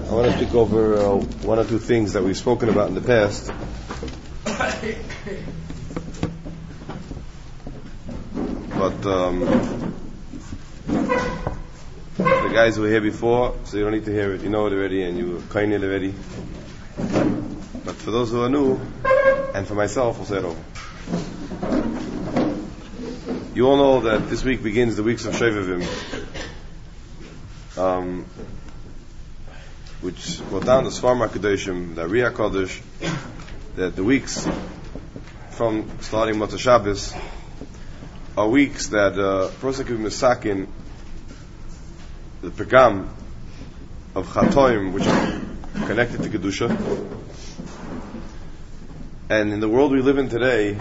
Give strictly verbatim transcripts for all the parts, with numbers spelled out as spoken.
I want to speak over uh, one or two things that we've spoken about in the past. But um, the guys who were here before, so you don't need to hear it. You know it already, and you kind it already. But for those who are new, and for myself, I'll say it over. You all know that this week begins the weeks of Shovavim, um, which brought down the Sfarma Kedoshim, the Riyah Kodesh, that the weeks from starting Motzei Shabbos are weeks that a person can be misakin the pegam of Chatoim, which are connected to Kedusha. And in the world we live in today,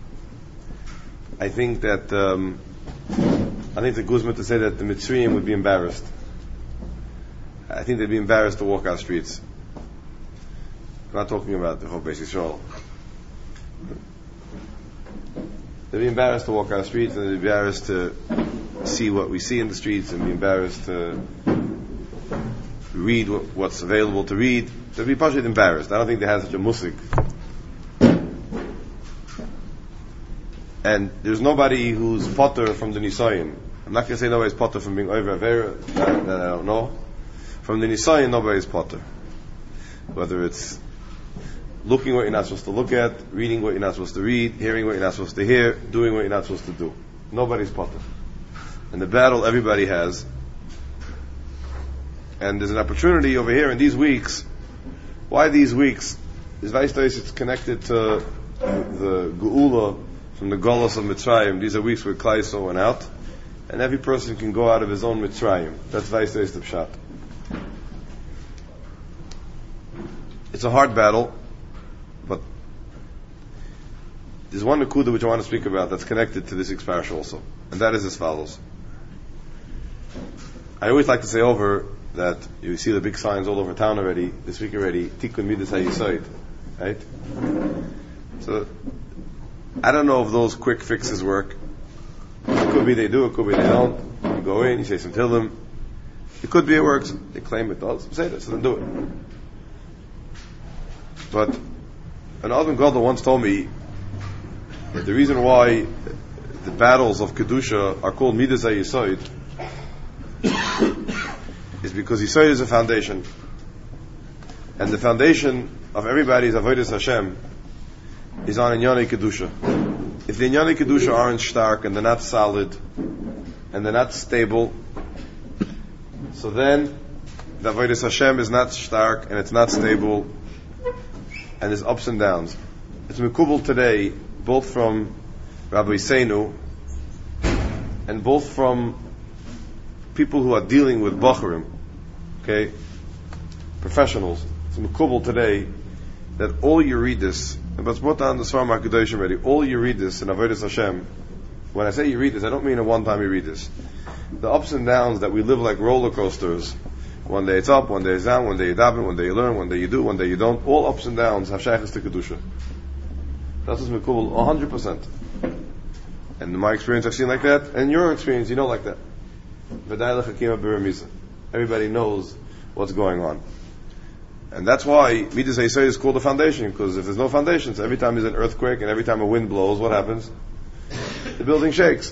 I think that um, I think it's a guzma to say that the Mitzrayim would be embarrassed. I think they'd be embarrassed to walk our streets. I'm not talking about the whole Beis Yisrael. They'd be embarrassed to walk our streets, and they'd be embarrassed to see what we see in the streets, and be embarrassed to read what, what's available to read. They'd be partially embarrassed. I don't think they have such a musik. And there's nobody who's potter from the Nisayin. I'm not going to say nobody's potter from being over Avera, that, that I don't know. From the Nisayin, nobody's potter. Whether it's looking what you're not supposed to look at, reading what you're not supposed to read, hearing what you're not supposed to hear, doing what you're not supposed to do. Nobody's potter. And the battle everybody has. And there's an opportunity over here in these weeks. Why these weeks? Is Vaistais, it's connected to the Geula from the Golos of Mitzrayim. These are weeks where Klai Yisrael went out, and every person can go out of his own Mitzrayim. That's Vaistais the Pshat. It's a hard battle, but there's one Nakuda which I want to speak about that's connected to this week's parasha also, and that is as follows. I always like to say over that you see the big signs all over town already, this week already, Tikkun Midas HaYesod, right? So, I don't know if those quick fixes work. It could be they do, it could be they don't. You go in, you say some Tehillim. It could be it works. They claim it does. Say this, so then do it. But an Adam Gadol once told me that the reason why the battles of Kedusha are called Midas HaYesod is because Yesod is a foundation. And the foundation of everybody's Avodas Hashem is on Inyanei Kedusha. If the Inyanei Kedusha aren't stark and they're not solid and they're not stable, so then the Avodas Hashem is not stark and it's not stable and there's ups and downs. It's Mekubal today, both from Rabbi Seinu and both from people who are dealing with Bachurim, okay, professionals. It's Mekubal today that all you read this, but it's brought down the Sfarma Kedoshim already, all you read this in Avodas Hashem. When I say you read this, I don't mean a one time you read this. The ups and downs that we live like roller coasters. One day it's up, one day it's down, one day you daven, one day you learn, one day you do, one day you don't. All ups and downs have shaykhs to Kedusha. That's what's Mekubal, one hundred percent. And in my experience I've seen like that, and in your experience you know like that. Everybody knows what's going on. And that's why Midas HaYesod is called a foundation, because if there's no foundations, every time there's an earthquake and every time a wind blows, what happens? The building shakes.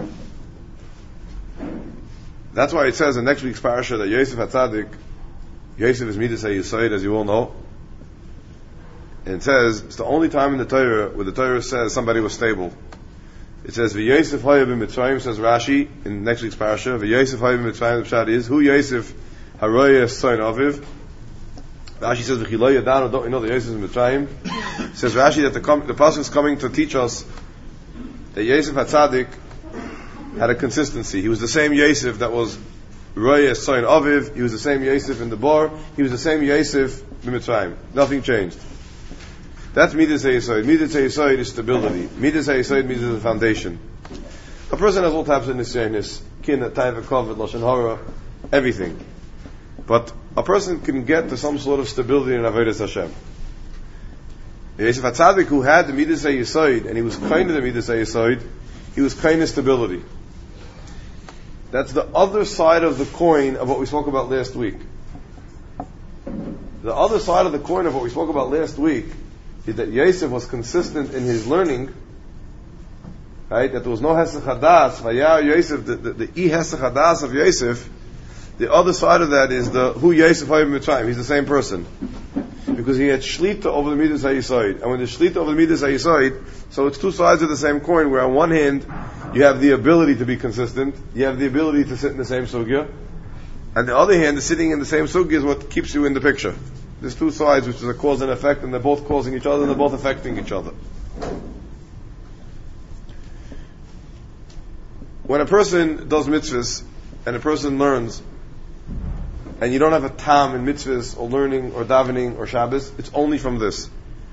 That's why it says in next week's parasha that Yosef HaTzadik, Yosef is Midas HaYesod, as you all know. And it says, it's the only time in the Torah where the Torah says somebody was stable. It says, V'Yosef haya b'Mitzrayim, says Rashi, in next week's parasha, V'Yosef haya b'Mitzrayim, the pshat is, who Yosef haroya son aviv. Rashi says, V'chilo yadanu, don't you know that Yosef is Mitzrayim? Says Rashi that the, com- the pasuk is coming to teach us that Yosef HaTzadik had a consistency. He was the same Yosef that was Roya son aviv. He was the same Yosef in the bar. He was the same Yosef in Mitzrayim. Nothing changed. That's Midas HaYesod. Midas HaYesod is stability. Midas HaYesod means the foundation. A person has all types of nisyanis, kin, taiva, kovet, lashon hara, everything. But a person can get to some sort of stability in Avodas Hashem. Yosef HaTzadik, who had the Midas HaYesod, and he was kind of the Midas HaYesod, he was kind of stability. That's the other side of the coin of what we spoke about last week. The other side of the coin of what we spoke about last week is that Yosef was consistent in his learning, right? That there was no Hesach Hadas, Vayar Yosef, the, the, the I Hesach Hadas of Yosef. The other side of that is the Hu Yosef Hayim Mitzrayim. He's the same person. Because he had Shlita over the Midas HaYisoid. And when there's Shlita over the Midas HaYisoid, so it's two sides of the same coin, where on one hand, you have the ability to be consistent, you have the ability to sit in the same sugya, and the other hand, the sitting in the same sugya is what keeps you in the picture. There's two sides, which is a cause and effect, and they're both causing each other, and they're both affecting each other. When a person does mitzvahs, and a person learns, and you don't have a tam in mitzvahs, or learning, or davening, or Shabbos, it's only from this.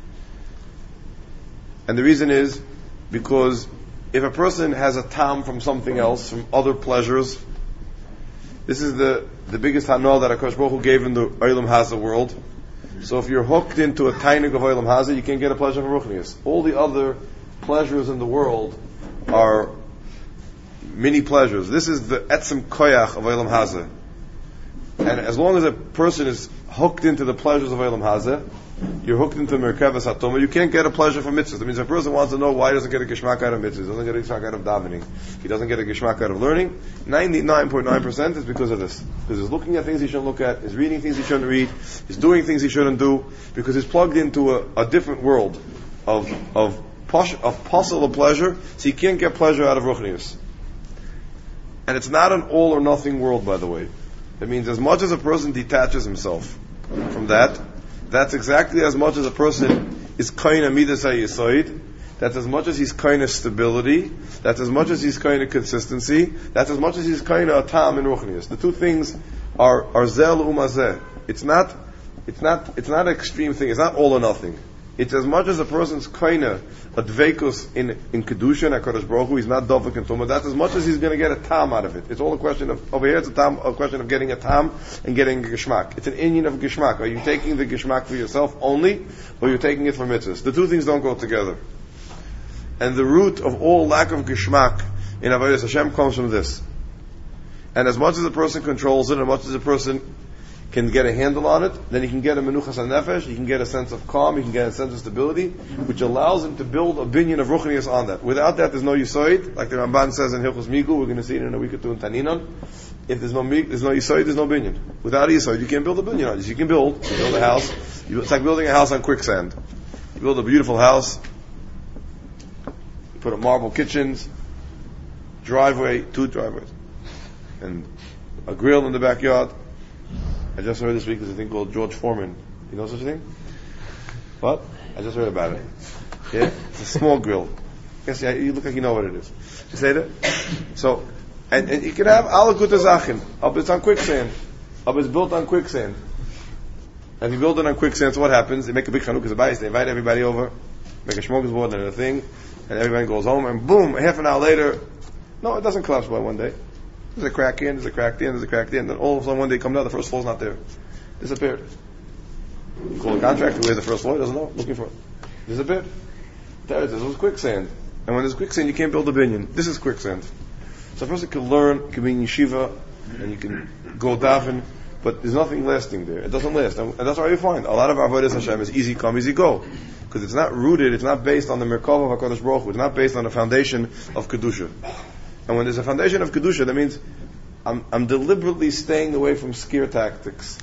And the reason is, because if a person has a tam from something else, from other pleasures, this is the, the biggest hanal that HaKadosh Baruch Hu gave in the Olam Hazeh world. So if you're hooked into a tainig of Olam Hazeh, you can't get a pleasure from Ruchnius. All the other pleasures in the world are mini pleasures. This is the etzem koyach of Olam Hazeh. And as long as a person is hooked into the pleasures of Olam Hazeh, you're hooked into Merkavas HaTomah, you can't get a pleasure from mitzvahs. That means if a person wants to know why he doesn't get a geshmak out of mitzvahs, doesn't get a geshmak out of davening, he doesn't get a geshmak out of learning, ninety-nine point nine percent is because of this. Because he's looking at things he shouldn't look at, he's reading things he shouldn't read, he's doing things he shouldn't do, because he's plugged into a, a different world of of, posh, of possible pleasure, so he can't get pleasure out of Ruchnius. And it's not an all or nothing world, by the way. It means as much as a person detaches himself from that, that's exactly as much as a person is kind of midas hayisoid. That's as much as he's kind of stability. That's as much as he's kind of consistency. That's as much as he's kind of a tam in ruchnius. The two things are are zel umazeh. It's not, it's not, it's not an extreme thing. It's not all or nothing. It's as much as a person's kind of a dveikus in in kedusha and HaKadosh Baruch Hu, he's not dovek and tumah. That's as much as he's going to get a tam out of it. It's all a question of, over here it's a tam, a question of getting a tam and getting a geshmak. It's an inyan of geshmak. Are you taking the geshmak for yourself only, or you're taking it for mitzvahs? The two things don't go together. And the root of all lack of geshmak in Avodas Hashem comes from this. And as much as a person controls it, as much as a person can get a handle on it, then he can get a menuchas hanefesh, he can get a sense of calm, he can get a sense of stability, which allows him to build a binyan of ruchnius on that. Without that, there's no yisoid. Like the Ramban says in Hilchos Migu, we're going to see it in a week or two in Taninon. If there's no there's no yisoid, there's no binyan. Without a yisoid, you can't build a binyan on this. You can build, you build a house. You, it's like building a house on quicksand. You build a beautiful house, you put up marble kitchens, driveway, two driveways, and a grill in the backyard. I just heard this week there's a thing called George Foreman. You know such a thing? What? I just heard about it. Yeah? It's a small grill. Guess yeah, you look like you know what it is. You say that? So, and, and you can have ala guta zachin. Up it's on quicksand. Up it's built on quicksand. And if you build it on quicksand, so what happens? They make a big chanukah bayis, they invite everybody over, make a shmogas board and a thing, and everybody goes home, and boom, half an hour later, no, it doesn't collapse by one day. There's a crack in, there's a crack in, there's a crack in. Then all of a sudden one day come down, the first floor's not there. Disappeared. You call the contractor, where's the first floor? He doesn't know. Looking for it. Disappeared. There it is. It was quicksand. And when there's quicksand, you can't build a binyan. This is quicksand. So a person can learn, can be in yeshiva, and you can go daven, but there's nothing lasting there. It doesn't last. And that's why you find a lot of Avodas Hashem is easy come, easy go. Because it's not rooted, it's not based on the Merkava of HaKadosh Baruch Hu. It's not based on the foundation of Kedusha. And when there's a foundation of Kedusha, that means I'm, I'm deliberately staying away from scare tactics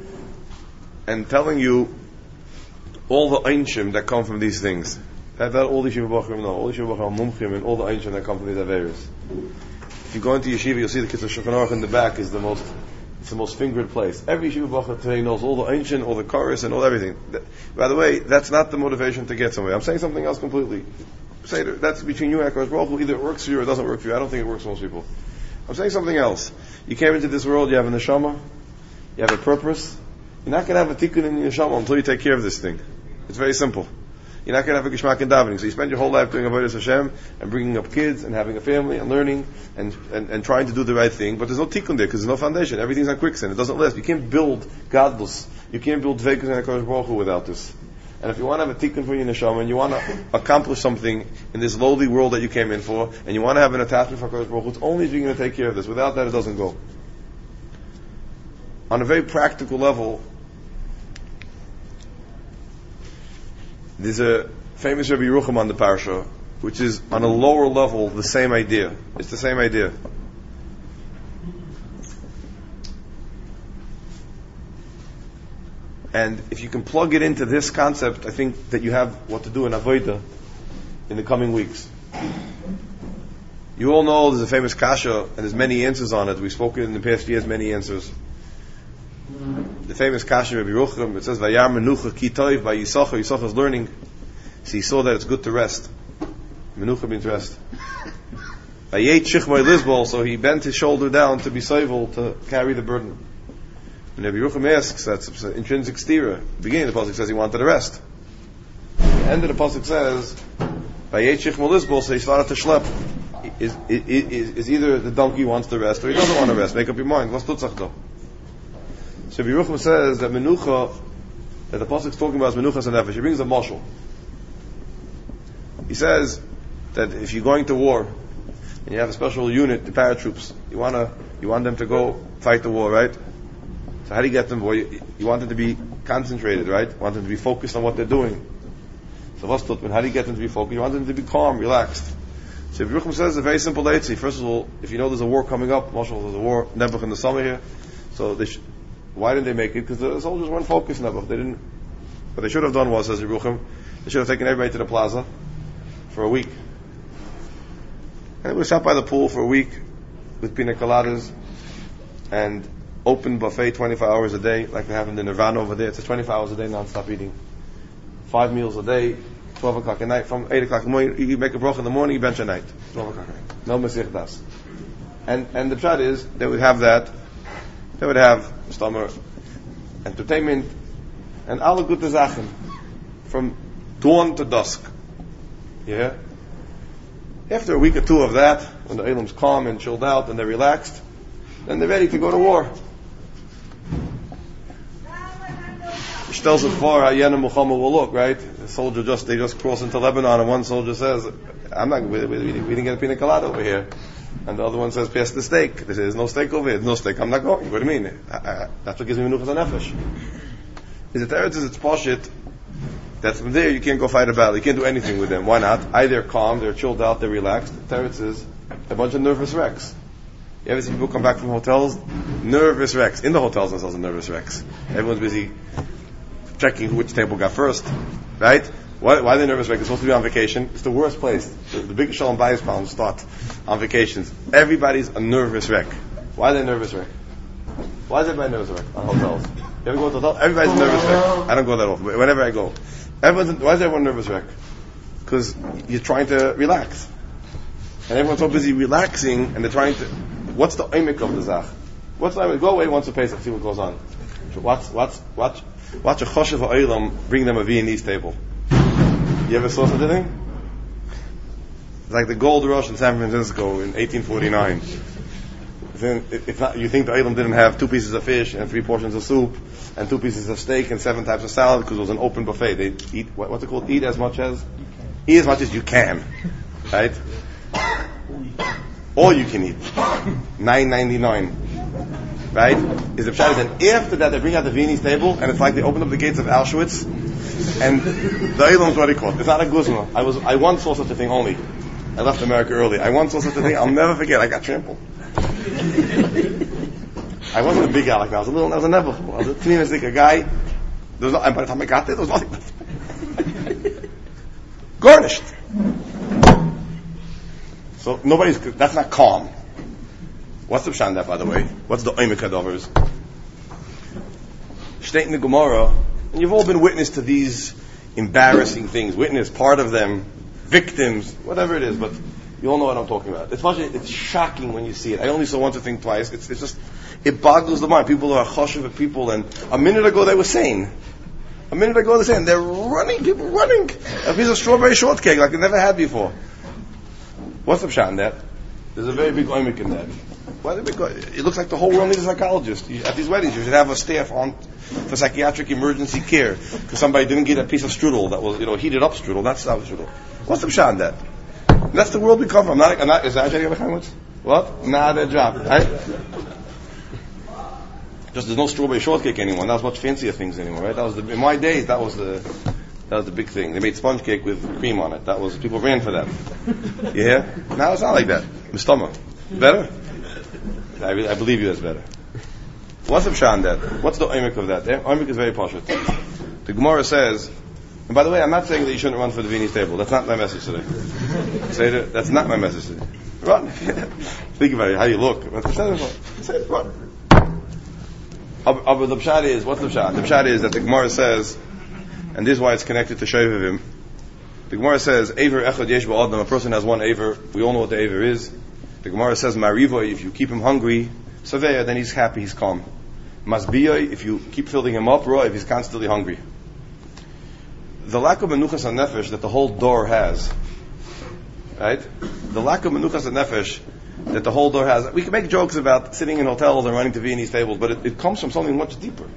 and telling you all the einshim that come from these things. That, that all the Yeshiva Bachrim know. All the Yeshiva Bachrim mumchim and all the einshim that come from these averis. If you go into Yeshiva, you'll see the Kitzur Shulchan Aruch in the back is the most, it's the most fingered place. Every Yeshiva Bachrim today knows all the einshim, all the chorus, and all everything. That, by the way, that's not the motivation to get somewhere. I'm saying something else completely. Say that that's between you and HaKadosh Baruch Hu. Either it works for you or it doesn't work for you. I don't think it works for most people. I'm saying something else. You came into this world, you have a neshama, you have a purpose. You're not going to have a tikkun in your neshama until you take care of this thing. It's very simple. You're not going to have a geshmak in davening. So you spend your whole life doing avodas Hashem and bringing up kids and having a family and learning and, and, and trying to do the right thing, but there's no tikkun there because there's no foundation. Everything's on quicksand. It doesn't last. You can't build godless. You can't build dveikus and HaKadosh Baruch Hu without this. And if you want to have a tikkun for your neshama, and you want to accomplish something in this lowly world that you came in for, and you want to have an attachment for HaKadosh Baruch Hu, it's only if you're going to take care of this. Without that, it doesn't go. On a very practical level, There's a famous Rabbi Yerucham on the parasha, which is on a lower level the same idea. It's the same idea. And if you can plug it into this concept, I think that you have what to do in Avodah in the coming weeks. You all know there's a famous kasha, and there's many answers on it. We've spoken in the past years many answers. The famous kasha of Rabbi Yerucham, it says, Vayar menucha ki toiv by Yisachar. Yisachar is learning, so he saw that it's good to rest. Menucha means rest. Vayet shichmai lizbol, so he bent his shoulder down to be soivel, to carry the burden. And Rabbi Yerucham asks, that's an intrinsic stira. The beginning of the pasuk says he wanted to rest. The end of the pasuk says, Vayet shichmai lizbol, so he started to schlep. Is, is, is either the donkey wants to rest or he doesn't want to rest. Make up your mind. What's tutzach though? So Rabbi Yerucham says that menucha, that the pasuk is talking about is menuchas and nefesh. He brings a mashal. He says that if you're going to war and you have a special unit, the paratroops, you wanna, you want them to go fight the war, right? So how do you get them? Well, you, you want them to be concentrated, right? You want them to be focused on what they're doing. So what's tutman? How do you get them to be focused? You want them to be calm, relaxed. So Rabbi Yerucham says a very simple leitzi. First of all, if you know there's a war coming up, Marshall, there's a war, Nebuch in the summer here, so they sh- why didn't they make it? Because the soldiers weren't focused enough. They didn't. What they should have done was, says Rabbi Yerucham, they should have taken everybody to the plaza for a week. And it was sat by the pool for a week with pina coladas and open buffet twenty-four hours a day, like they have in the Nirvana over there. It's twenty-four hours a day, non-stop eating. Five meals a day, twelve o'clock at night. From eight o'clock in the morning, you make a bracha in the morning, you bench at night. twelve o'clock at night. No Masech Das. And, and the pshat is, they would have that. They would have stomach, entertainment, and alle gute Sachen from dawn to dusk. Yeah? After a week or two of that, when the Elam's calm and chilled out and they're relaxed, then they're ready to go to war. Which tells us for how Yenim Muhammad will look, right? The soldier just, they just cross into Lebanon and one soldier says, I'm not, we, we, we didn't get a pina colada over here. And the other one says, pass the steak. They say, there's no steak over here. There's no steak. I'm not going. What do you mean? I, I, that's what gives me menuchas and nefesh. Is it Eretz, is it's poshit. That's from there, you can't go fight a battle. You can't do anything with them. Why not? Either they're calm, they're chilled out, they're relaxed. Teretz is a bunch of nervous wrecks. You ever see people come back from hotels? Nervous wrecks. In the hotels themselves are nervous wrecks. Everyone's busy checking which table got first. Right? Why, why are they nervous wrecks? They're supposed to be on vacation. It's the worst place. The, the big Shalom Bayis problems start on vacations. Everybody's a nervous wreck. Why are they nervous wreck? Why is everybody nervous wreck on hotels? You ever go to a hotel? Everybody's a nervous wreck. I don't go that often, but whenever I go. Everyone's, why is everyone nervous wreck? Because you're trying to relax. And everyone's so busy relaxing, and they're trying to... What's the oimik of the zach? What's the oimik? Go away once a Pesach, see what goes on. Watch, watch, watch, watch a choshev ha'olam bring them a Viennese table. You ever saw such a thing? It's like the gold rush in San Francisco in eighteen forty-nine. It's not, you think the olam didn't have two pieces of fish and three portions of soup and two pieces of steak and seven types of salad because it was an open buffet. They eat, what, what's it called? Eat as much as? Eat as much as you can. Right? All you can eat. nine ninety-nine. Right? Is the pshat. And after that they bring out the Viennese table and it's like they open up the gates of Auschwitz and the olam's what they call it. It's not a guzma. I was, I once saw such a thing only. I left America early. I once saw such a thing. I'll never forget. I got trampled. I wasn't a big guy like that. I was a little, I was a never. I was a teenage a guy. There was no, and by the time I got there, there was nothing left. Garnished. So nobody's, that's not calm. What's the pshat that, by the way? What's the oimik hadovers? State in the Gemara, and you've all been witness to these embarrassing things. Witness, part of them, victims, whatever it is, but you all know what I'm talking about. It's it's shocking when you see it. I only saw once or thing twice. It's, it's just, it boggles the mind. People are choshev of people, and a minute ago they were sane. A minute ago they were sane. They're running, people running. A piece of strawberry shortcake like they never had before. What's the pshat in that? There's a very big oimik in that. Why the big, it looks like the whole world needs a psychologist. You, at these weddings, you should have a staff on for psychiatric emergency care because somebody didn't get a piece of strudel that was, you know, heated up strudel, not sour strudel. What's the pshat in that? That's the world we come from. I'm not, I'm not exaggerating about how what? Nah, their job. Right? Just there's no strawberry shortcake anymore. That was much fancier things anymore, right? That was the, in my days. That was the That was the big thing. They made sponge cake with cream on it. That was, people ran for that. You hear? Now it's not like that. Mistama. Better? I, I believe you that's better. What's the pshat on that? What's the oimik of that? The oimik is very pashut. The Gemara says, and by the way, I'm not saying that you shouldn't run for the Vini's table. That's not my message today. Say that. That's not my message today. Run. Think about it, how you look. Say it, run. But the pshat is, what's the pshat? The pshat is that the Gemara says, and this is why it's connected to Shovavim. The Gemara says, Aver echad yesh ba'adam, a person has one Aver. We all know what the Aver is. The Gemara says, Marivoy, if you keep him hungry, Saveya, then he's happy, he's calm. Masbiyah, if you keep filling him up, Roy, if he's constantly hungry. The lack of menuchas nefesh that the whole door has, right? The lack of menuchas nefesh that the whole door has. We can make jokes about sitting in hotels and running to Viennese tables, but it, it comes from something much deeper.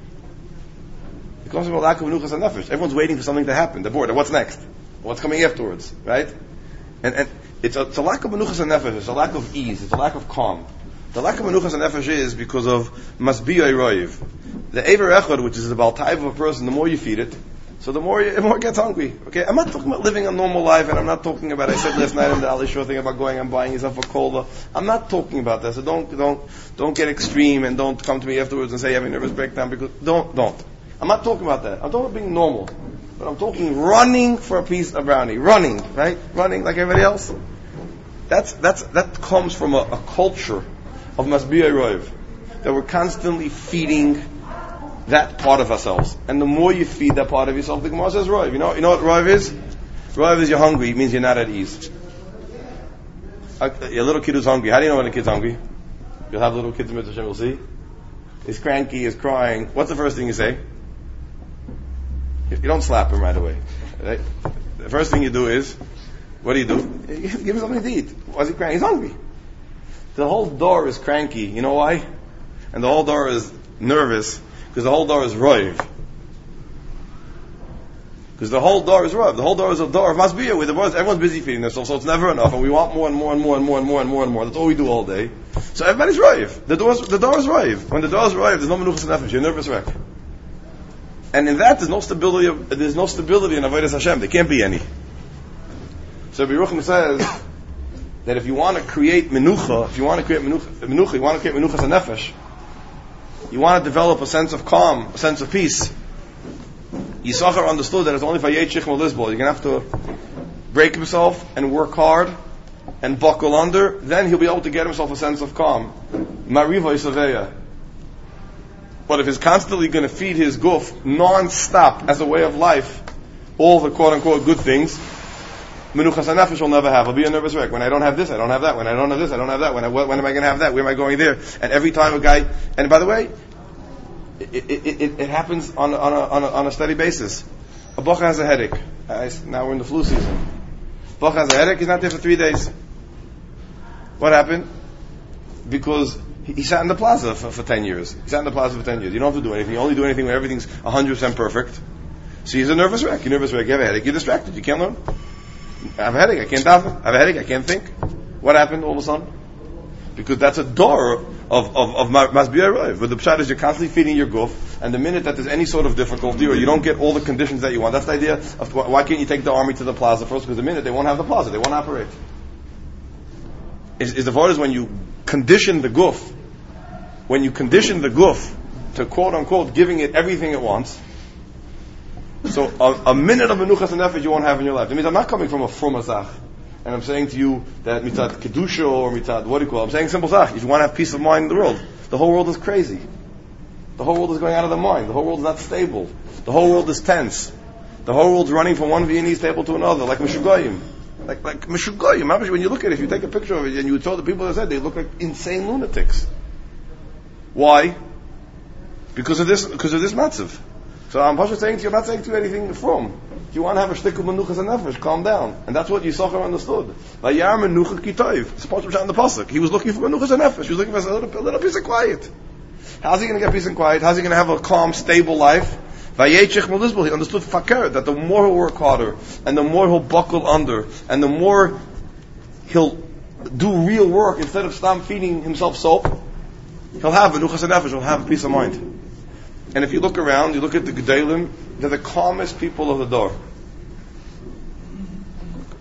It comes from a lack of menuchas nefesh. Everyone's waiting for something to happen. They're bored. What's next? What's coming afterwards? Right? And, and it's, a, it's a lack of menuchas nefesh. It's a lack of ease. It's a lack of calm. The lack of menuchas nefesh is because of masbiyah roiv. The Ever Echad, which is the baltaiv of a person, the more you feed it, so the more, you, the more it gets hungry. Okay, I'm not talking about living a normal life, and I'm not talking about. I said last night in the Ali Shur thing about going and buying yourself a cola. I'm not talking about that. So don't, don't, don't get extreme, and don't come to me afterwards and say you're having a nervous breakdown, because don't, don't. I'm not talking about that. I'm talking about being normal, but I'm talking running for a piece of brownie, running, right? Running like everybody else. That's that's that comes from a, a culture of masbiyah roiv, that we're constantly feeding that part of ourselves. And the more you feed that part of yourself, the Gemara says roiv. You know, you know what roiv is? Roiv is you're hungry. It means you're not at ease. A, a little kid who's hungry. How do you know when a kid's hungry? You'll have little kids in Mitzvah Hashem, you'll see. He's cranky, he's crying. What's the first thing you say? You don't slap him right away. Right? The first thing you do is, what do you do? You give him something to eat. Why is he cranky? He's hungry. The whole door is cranky. You know why? And the whole door is nervous because the whole door is roiv. Because the whole door is roiv. The whole door is a door of masbiyah, where the boys, everyone's busy feeding themselves, so it's never enough, and we want more and more and more and more and more and more and more. That's all we do all day. So everybody's roiv. The door is, the door is roiv. When the door is roiv, there's no menuchas nefesh. You're nervous wreck. And in that, there's no stability. Of, there's no stability in avodas Hashem. There can't be any. So Yerucham says that if you want to create menucha, if you want to create menucha, menucha you want to create menuchas nefesh, you want to develop a sense of calm, a sense of peace. Yisachar understood that it's only for Yechich Melizbol. You're going to have to break himself and work hard and buckle under. Then he'll be able to get himself a sense of calm. Mariva Yisaveya. But if he's constantly going to feed his guf non-stop as a way of life, all the quote-unquote good things, menuchas nefesh will never have. I'll be a nervous wreck. When I don't have this, I don't have that. When I don't have this, I don't have that. When, I, when am I going to have that? Where am I going there? And every time a guy, and by the way, it, it, it, it happens on, on, a, on, a, on a steady basis. A bocha has a headache. I, now we're in the flu season. Bocha has a headache. He's not there for three days. What happened? Because he, he sat in the plaza for, for ten years. He sat in the plaza for ten years. You don't have to do anything. You only do anything when everything's one hundred percent perfect. So he's a nervous wreck. You're nervous wreck. You have a headache. You're distracted. You can't learn. I have a headache. I can't daven. I have a headache. I can't think. What happened all of a sudden? Because that's a door of of of masbiyah roiv. But the pshat is you're constantly feeding your guf, and the minute that there's any sort of difficulty or you don't get all the conditions that you want, that's the idea of why can't you take the army to the plaza first? Because the minute they won't have the plaza, they won't operate. Is, is the word is when you condition the guf, when you condition the guf to quote unquote giving it everything it wants. So a, a minute of menuchas and nefesh you won't have in your life. That means I'm not coming from a from zach, and I'm saying to you that mitzad kedusha or mitzad what do you call it? I'm saying simple zach. If you want to have peace of mind in the world, the whole world is crazy. The whole world is going out of the mind. The whole world is not stable. The whole world is tense. The whole world's running from one Viennese table to another, like Meshugoyim. Like like Meshugoyim. When you look at it, if you take a picture of it and you told the people that said, they look like insane lunatics. Why? Because of this. Because of this matzav. So I'm just saying to you, I'm not saying to you anything from. If you want to have a shtick of menuchas and nefesh, calm down. And that's what Yisachar understood. Vayar menucha kitoiv. It's supposed to be in the pasuk. He was looking for menuchas and nefesh. He was looking for a little, a little piece of quiet. How's he going to get peace and quiet? How's he going to have a calm, stable life? Vayechich melizbol. He understood fakir, that the more he'll work harder, and the more he'll buckle under, and the more he'll do real work instead of stop feeding himself soap, he'll have menuchas and nefesh. He'll have peace of mind. And if you look around, you look at the Gedalim, they're the calmest people of the door.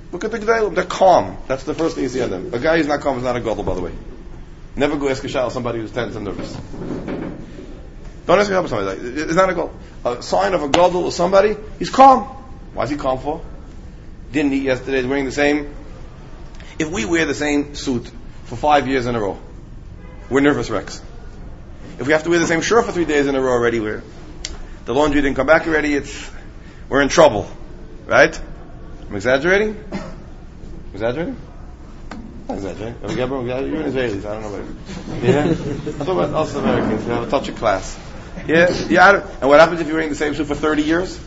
Look at the G'daylim. They're calm. That's the first thing you see on them. A guy who's not calm is not a Gadol, by the way. Never go ask a shal somebody who's tense and nervous. Don't ask a shal somebody. It's not a Gadol. A sign of a Gadol or somebody, he's calm. Why is he calm for? Didn't eat yesterday, he's wearing the same. If we wear the same suit for five years in a row, we're nervous wrecks. If we have to wear the same shirt for three days in a row already, we're, the laundry didn't come back already, it's, we're in trouble. Right? I'm exaggerating? Exaggerating? I'm exaggerating. You're an Israeli, so I don't know about it. Yeah? I'm talking about us Americans, we have a touch of class. Yeah? Yeah. And what happens if you're wearing the same suit for thirty years?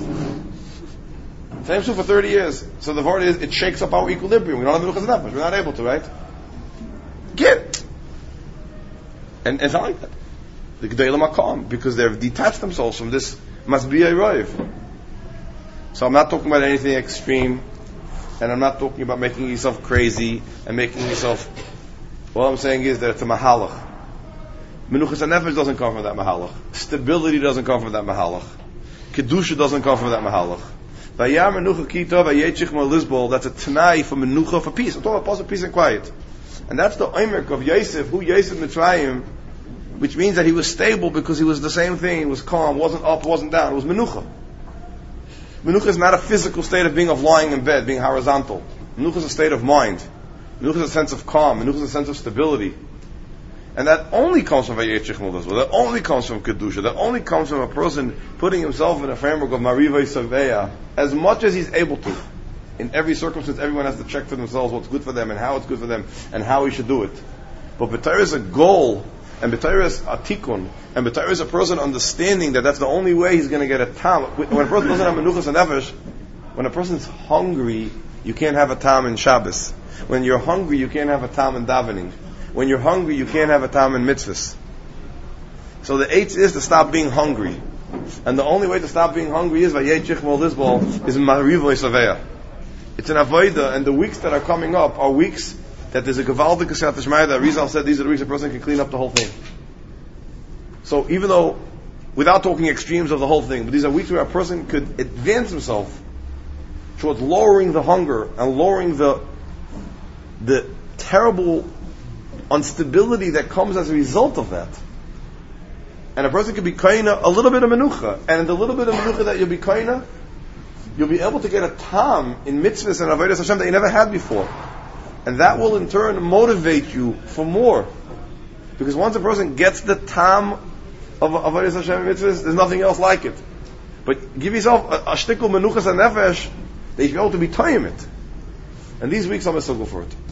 Same suit for thirty years. So the word is, it shakes up our equilibrium. We don't have menuchas nefesh. We're not able to, right? Get. And, and it's not like that. The G'daylim are calm because they've detached themselves from this masbiyah roiv. So I'm not talking about anything extreme, and I'm not talking about making yourself crazy and making yourself. All I'm saying is that it's a mahalach. Menuchas nefesh doesn't come from that mahalach. Stability doesn't come from that mahalach. Kedusha doesn't come from that mahalach. Vayar menucha kitov vayetchich malizbol. That's a tanai for menucha, for peace. I'm talking about positive peace and quiet. And that's the oimek of Yosef, who Yosef Mitzrayim, which means that he was stable because he was the same thing. He was calm, wasn't up, wasn't down. It was menucha. Menucha is not a physical state of being of lying in bed, being horizontal. Menucha is a state of mind. Menucha is a sense of calm. Menucha is a sense of stability. And that only comes from Vayetchich Melizbol. That only comes from Kedusha. That only comes from a person putting himself in a framework of Marivay Saveya as much as he's able to. In every circumstance, everyone has to check for themselves what's good for them and how it's good for them and how he should do it. But B'Torah is a goal, and B'Torah is a tikkun, and B'Torah is a person understanding that that's the only way he's going to get a tam. When a person doesn't have menuchas and nefesh, when a person's hungry, you can't have a tam in Shabbos. When you're hungry, you can't have a tam in davening. When you're hungry, you can't have a tam in mitzvahs. So the eighth is to stop being hungry. And the only way to stop being hungry is Vayetchich Melizbol, is Marivoy Saveya. It's an avodah, and the weeks that are coming up are weeks that there's a Gevaldik Siyat Shmaya that Rizal said these are the weeks a person can clean up the whole thing. So even though, without talking extremes of the whole thing, but these are weeks where a person could advance himself towards lowering the hunger and lowering the the terrible instability that comes as a result of that. And a person could be kaina a little bit of menucha, and the little bit of menucha that you'll be kaina, you'll be able to get a tam in mitzvahs and avodas Hashem that you never had before. And that will in turn motivate you for more. Because once a person gets the tam of avodas Hashem and mitzvahs, there's nothing else like it. But give yourself a, a shtikul menuchas and nefesh that you should be able to be time it. And these weeks I'm going to go for it.